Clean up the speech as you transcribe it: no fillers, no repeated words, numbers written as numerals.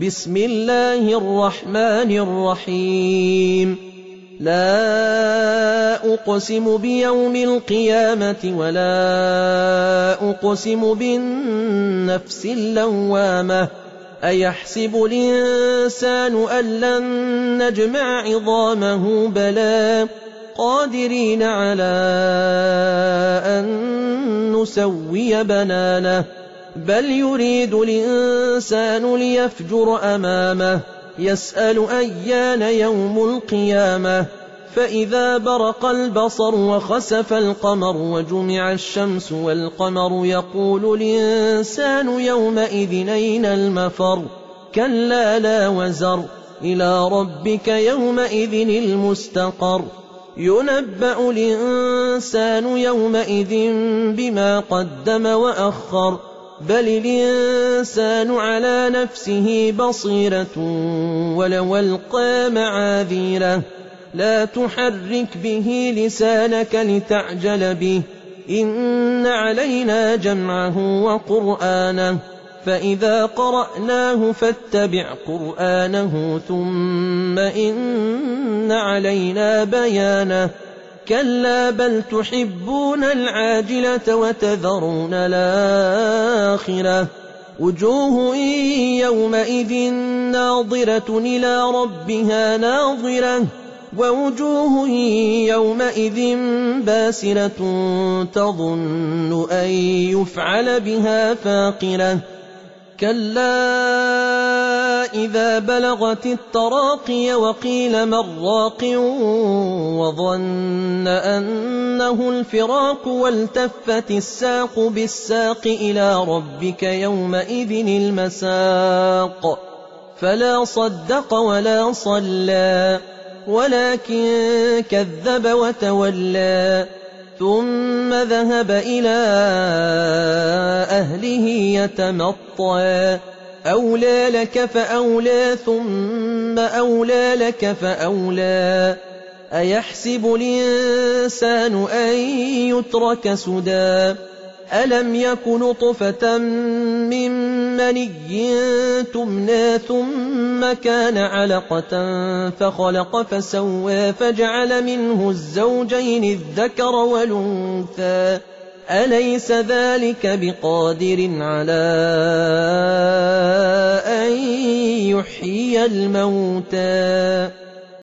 بسم الله الرحمن الرحيم لا أقسم بيوم القيامة ولا أقسم بالنفس اللوامة أيحسب الإنسان أن لن نجمع عظامه بلى قادرين على أن نسوي بنانه بل يريد الإنسان ليفجر أمامه يسأل أيان يوم القيامة فإذا برق البصر وخسف القمر وجمع الشمس والقمر يقول الإنسان يومئذ أين المفر كلا لا وزر إلى ربك يومئذ المستقر ينبأ الإنسان يومئذ بما قدم وأخر بل الإنسان على نفسه بصيرة ولو ألقى معاذيره لا تحرك به لسانك لتعجل به إن علينا جمعه وقرآنه فإذا قرأناه فاتبع قرآنه ثم إن علينا بيانه كلا بل تحبون العاجلة وتذرون الآخرة وجوه يومئذ ناظرة إلى ربها ناظرة ووجوه يومئذ باسرة تظن أن يفعل بها فاقرة كلا إذا بلغت التراقي وقيل من راق وظن أنه الفراق والتفت الساق بالساق إلى ربك يومئذ المساق فلا صدق ولا صلى ولكن كذب وتولى ثم ذهب إلى أهله يتمطى أولى لك فأولى ثم أولى لك فأولى أيحسب الإنسان أن يترك سدى ألم يك نطفة من مني تمنى ثم كان علقة فخلق فسوى فجعل منه الزوجين الذكر والأنثى أليس ذلك بقادر على أن يحيي الموتى